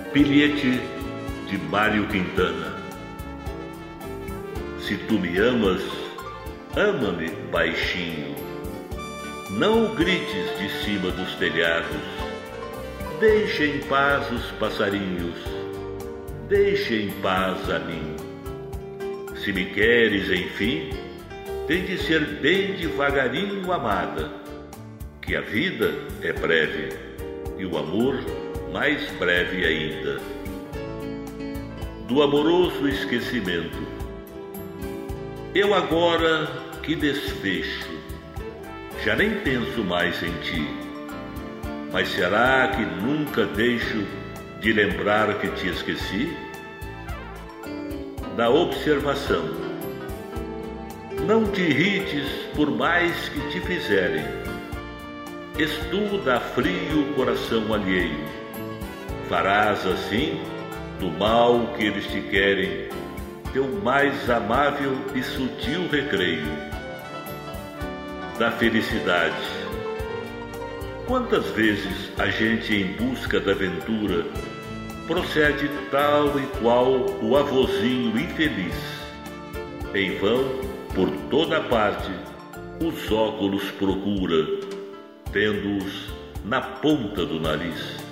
Bilhete de Mário Quintana. Se tu me amas, ama-me baixinho. Não o grites de cima dos telhados. Deixa em paz os passarinhos. Deixa em paz a mim. Se me queres, enfim, tem de ser bem devagarinho, amada, que a vida é breve e o amor mais breve ainda. Do amoroso esquecimento. Eu agora que desfecho, já nem penso mais em ti, mas será que nunca deixo de lembrar que te esqueci? Da observação. Não te irrites por mais que te fizerem. Estuda a frio o coração alheio. Farás assim, do mal que eles te querem, teu mais amável e sutil recreio. Da felicidade. Quantas vezes a gente, em busca da aventura, procede tal e qual o avozinho infeliz. Em vão, por toda parte, os óculos procura, tendo-os na ponta do nariz.